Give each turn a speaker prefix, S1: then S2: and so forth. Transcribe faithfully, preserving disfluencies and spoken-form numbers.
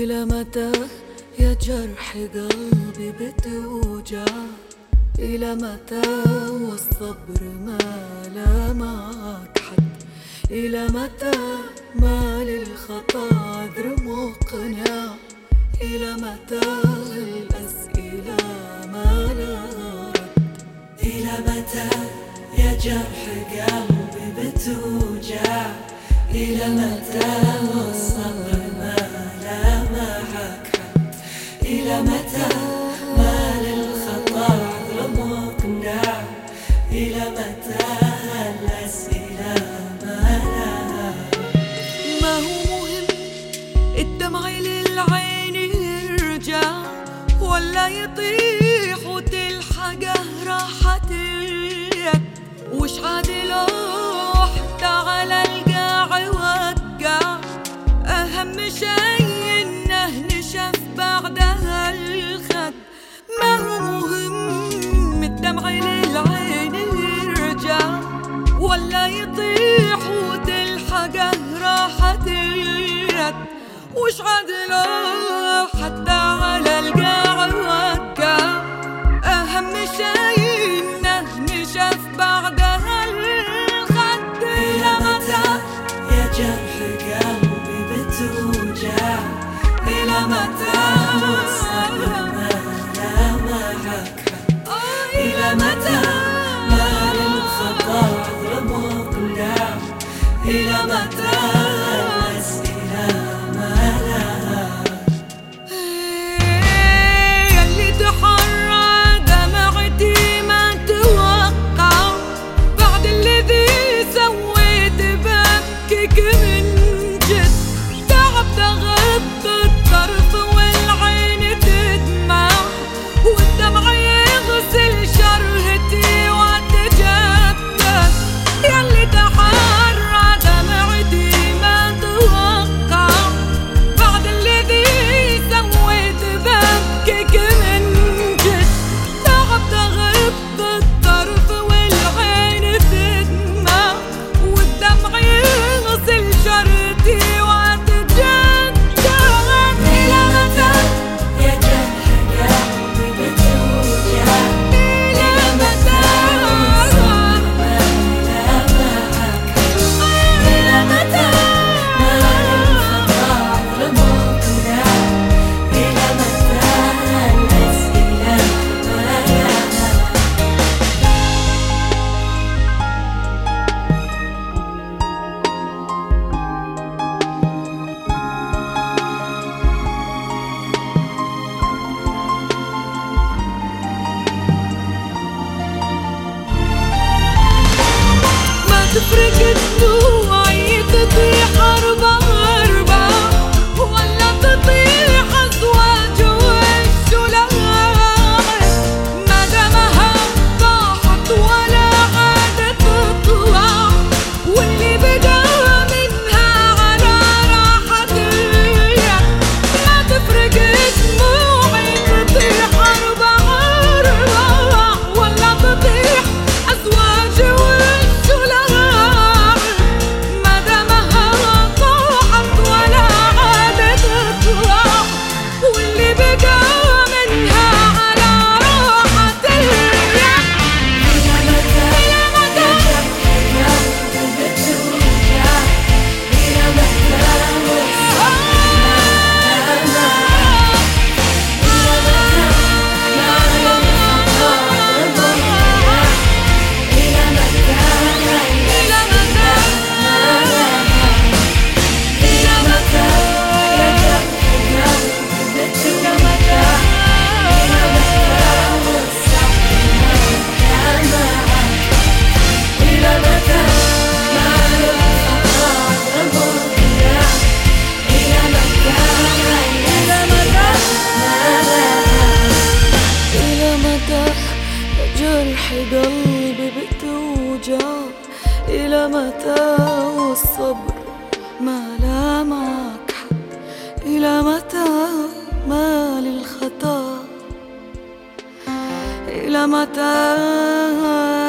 S1: إلى متى يا جرح قلبي بتوجع؟ إلى متى والصبر ما لا معك حد؟ إلى متى ما للخطا عذر مقنع؟ إلى متى الأسئلة ما لا رد؟
S2: إلى متى يا جرح قلبي بتوجع؟ إلى متى والصبر ما لا معك حد؟ إلى متى ما للخطا عذر مقنع؟ إلى متى الأسئلة ما لا رد؟
S1: ما هو مهم الدمع للعين يرجع ولا يطيح وتلحقه راحة اليد؟ وش عادي لو حتى على القاع يوقع؟ أهم شي إنه نشف بعدها الخد. ما هو مهم الدمع للعين يرجع ولا يطيح وتلحقه راحة اليد؟ وش عادي لو حتى على القاع يوقع؟ أهم شي إنه نشف بعدها الخد.
S2: إلى متى يا جرح قلبي بتوجع؟ إلى متى والصبر ما لا معك حد؟ إلى متى ما للخطا عذر مقنع؟ إلى متى الأسئلة ما لا رد؟
S1: ياللي تحرى دمعتي ما توقع بعد الذي سويت ببكيك من جد. تعبت أغض الطرف والعين تدمع والدمع يغسل شرهتي واتجدد. ياللي تحرى دمعتي ما توقع بعد الذي سويت ببكيك من جد. تعبت أغض الطرف والعين تدمع والدمع يغسل شرهتي واتجدد.
S2: إلى متى يا جرح قلبي بتوجع؟ إلى متى والصبر ما لا معك حد؟ إلى متى ما للخطا عذر مقنع؟ إلى متى الأسئلة ما لا رد؟
S1: ما تفرق الدموع تطيح أربع أربع ولا تطيح أزواج والسلاح. ما دامها طاحت ولا عادت تطلع واللي بقى منها على راحة اليد. ما تفرق الدموع تطيح أربع أربع ولا تطيح أزواج والسلاح. ما دامها طاحت ولا عادت تطلع واللي بقى منها على راحة اليد.
S2: إلى متى يا جرح قلبي بتوجع؟ إلى متى والصبر ما لا معك؟ إلى متى ما للخطا عذر مقنع؟ إلى متى الأسئلة ما لا رد؟ إلى متى يا جرح قلبي بتوجع؟ إلى متى والصبر ما لا معك؟ إلى متى ما للخطا عذر مقنع؟ إلى متى الأسئلة ما لا رد؟
S1: إلى متى يا جرح قلبي بتوجع؟ إلى متى والصبر ما لا معك حد؟ إلى متى ما للخطا؟ إلى متى